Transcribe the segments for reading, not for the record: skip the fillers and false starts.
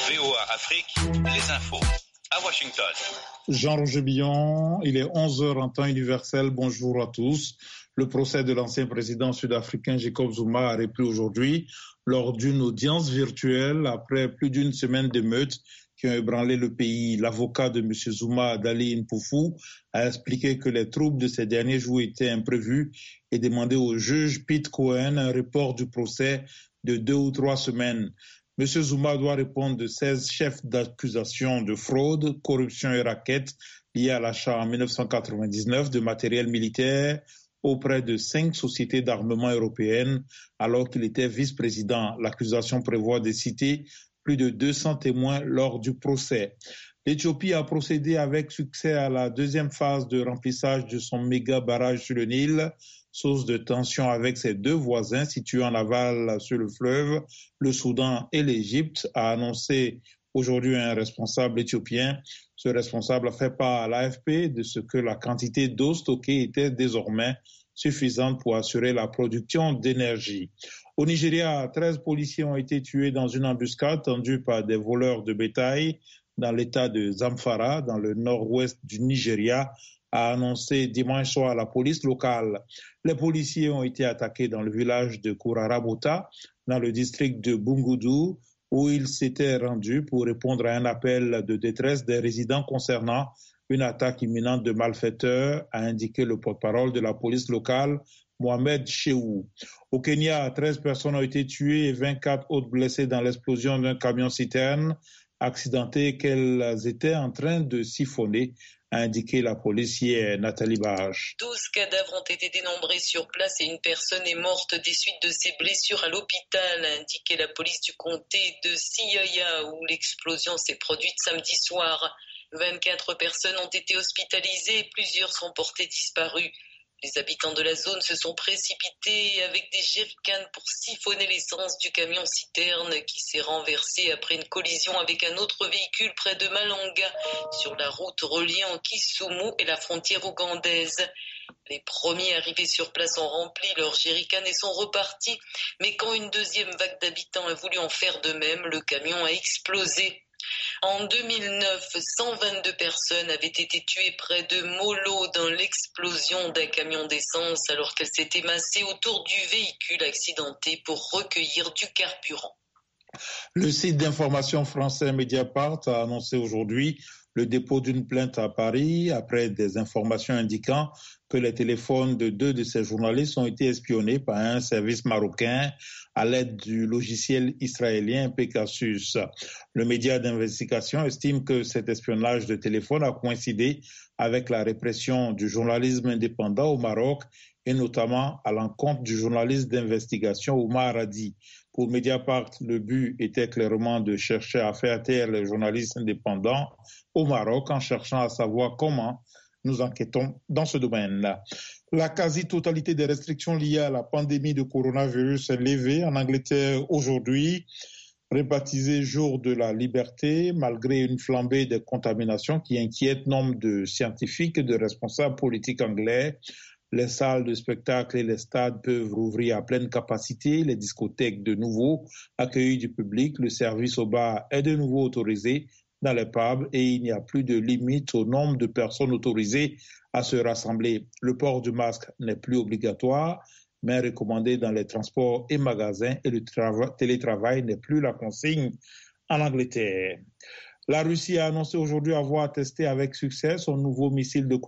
VOA Afrique, les infos. À Washington. Jean-Roger Billon, il est 11h en temps universel. Bonjour à tous. Le procès de l'ancien président sud-africain Jacob Zuma a repris aujourd'hui lors d'une audience virtuelle après plus d'une semaine d'émeutes qui ont ébranlé le pays. L'avocat de M. Zuma, Dali Mpufu, a expliqué que les troubles de ces derniers jours étaient imprévus et demandé au juge Pete Cohen un report du procès de 2 ou 3 semaines. M. Zuma doit répondre de 16 chefs d'accusation de fraude, corruption et racket liés à l'achat en 1999 de matériel militaire auprès de 5 sociétés d'armement européennes alors qu'il était vice-président. L'accusation prévoit de citer plus de 200 témoins lors du procès. L'Éthiopie a procédé avec succès à la deuxième phase de remplissage de son méga barrage sur le Nil, source de tension avec ses 2 voisins situés en aval sur le fleuve, le Soudan et l'Égypte, a annoncé aujourd'hui un responsable éthiopien. Ce responsable a fait part à l'AFP de ce que la quantité d'eau stockée était désormais suffisante pour assurer la production d'énergie. Au Nigeria, 13 policiers ont été tués dans une embuscade tendue par des voleurs de bétail dans l'état de Zamfara, dans le nord-ouest du Nigeria, a annoncé dimanche soir la police locale. Les policiers ont été attaqués dans le village de Kourarabota, dans le district de Bungudu, où ils s'étaient rendus pour répondre à un appel de détresse des résidents concernant une attaque imminente de malfaiteurs, a indiqué le porte-parole de la police locale, Mohamed Chehou. Au Kenya, 13 personnes ont été tuées et 24 autres blessées dans l'explosion d'un camion-citerne accidenté qu'elles étaient en train de siphonner, a indiqué la policière Nathalie Barge. 12 cadavres ont été dénombrés sur place et une personne est morte des suites de ses blessures à l'hôpital, a indiqué la police du comté de Siaya où l'explosion s'est produite samedi soir. 24 personnes ont été hospitalisées et plusieurs sont portées disparues. Les habitants de la zone se sont précipités avec des jerrycans pour siphonner l'essence du camion-citerne qui s'est renversé après une collision avec un autre véhicule près de Malanga sur la route reliant Kisumu et la frontière ougandaise. Les premiers arrivés sur place ont rempli leurs jerrycans et sont repartis, mais quand une deuxième vague d'habitants a voulu en faire de même, le camion a explosé. En 2009, 122 personnes avaient été tuées près de Molo dans l'explosion d'un camion d'essence alors qu'elles s'étaient massées autour du véhicule accidenté pour recueillir du carburant. Le site d'information français Mediapart a annoncé aujourd'hui le dépôt d'une plainte à Paris après des informations indiquant que les téléphones de 2 de ces journalistes ont été espionnés par un service marocain à l'aide du logiciel israélien Pegasus. Le média d'investigation estime que cet espionnage de téléphone a coïncidé avec la répression du journalisme indépendant au Maroc et notamment à l'encontre du journaliste d'investigation Oumar Hadi. Pour Mediapart, le but était clairement de chercher à faire taire les journalistes indépendants au Maroc en cherchant à savoir comment nous enquêtons dans ce domaine-là. La quasi-totalité des restrictions liées à la pandémie de coronavirus est levée en Angleterre aujourd'hui, rebaptisé Jour de la liberté, malgré une flambée des contaminations qui inquiète nombre de scientifiques et de responsables politiques anglais. Les salles de spectacle et les stades peuvent rouvrir à pleine capacité, les discothèques de nouveau accueillir du public, le service au bar est de nouveau autorisé dans les pubs et il n'y a plus de limite au nombre de personnes autorisées à se rassembler. Le port du masque n'est plus obligatoire, mais recommandé dans les transports et magasins et le télétravail n'est plus la consigne en Angleterre. La Russie a annoncé aujourd'hui avoir testé avec succès son nouveau missile de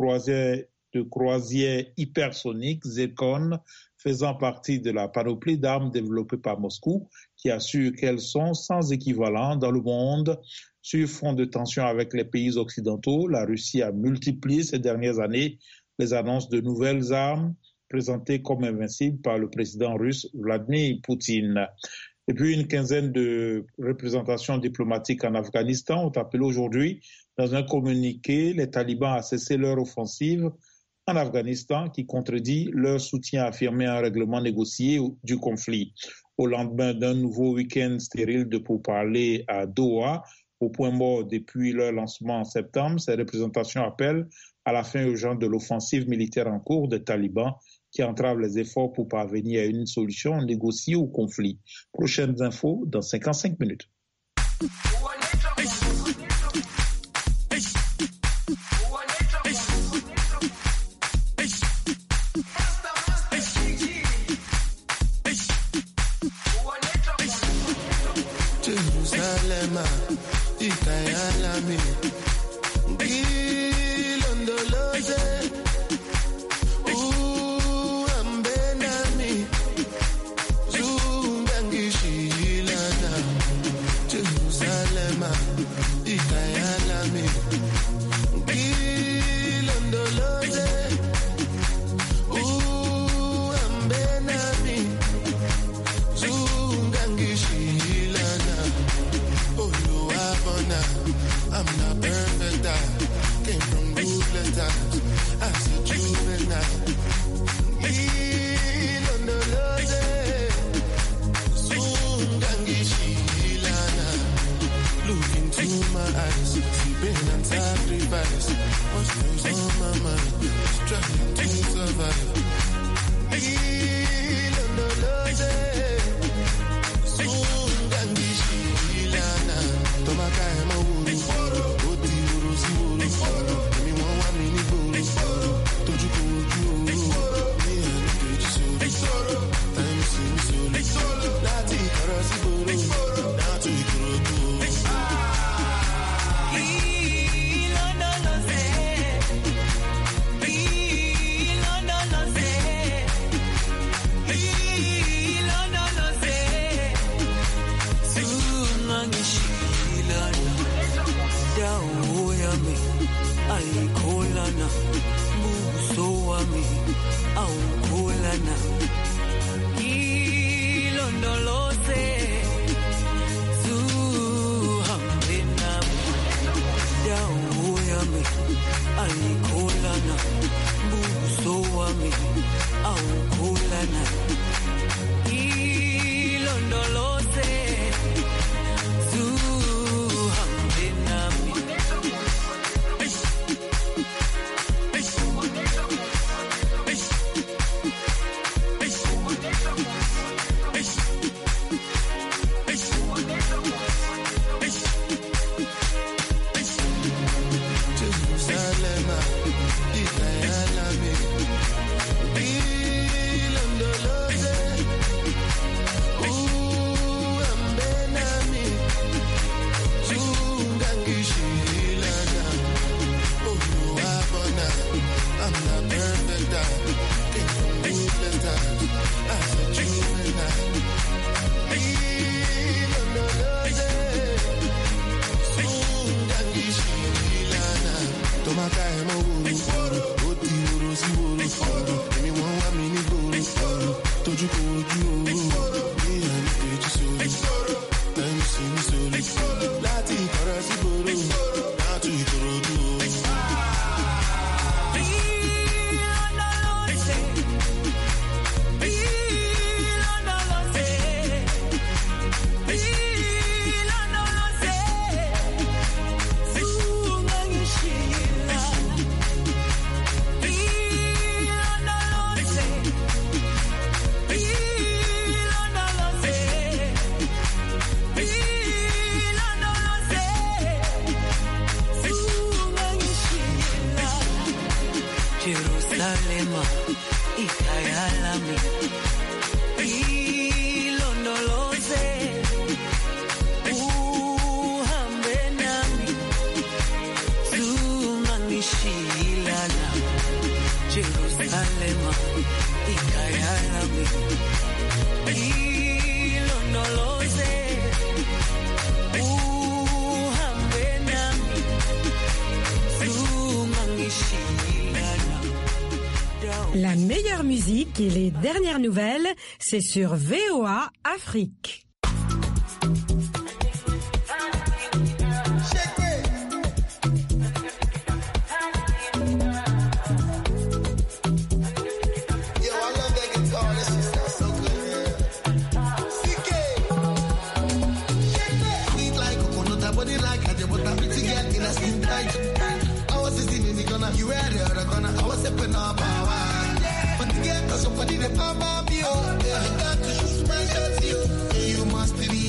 croisière hypersonique Zircon, faisant partie de la panoplie d'armes développées par Moscou, qui assure qu'elles sont sans équivalent dans le monde. Sur fond de tension avec les pays occidentaux, la Russie a multiplié ces dernières années les annonces de nouvelles armes présentées comme invincibles par le président russe Vladimir Poutine. Et puis une quinzaine de représentations diplomatiques en Afghanistan ont appelé aujourd'hui, dans un communiqué, les talibans à cesser leur offensive en Afghanistan qui contredit leur soutien affirmé à un règlement négocié du conflit. Au lendemain d'un nouveau week-end stérile de pourparlers à Doha, au point mort depuis leur lancement en septembre, ces représentations appellent à la fin urgente de l'offensive militaire en cours des talibans qui entrave les efforts pour parvenir à une solution négociée au conflit. Prochaines infos dans 55 minutes. La meilleure musique et les dernières nouvelles, c'est sur VOA Afrique. You ready or gonna? I was stepping up our way. But to get us up, I need a power.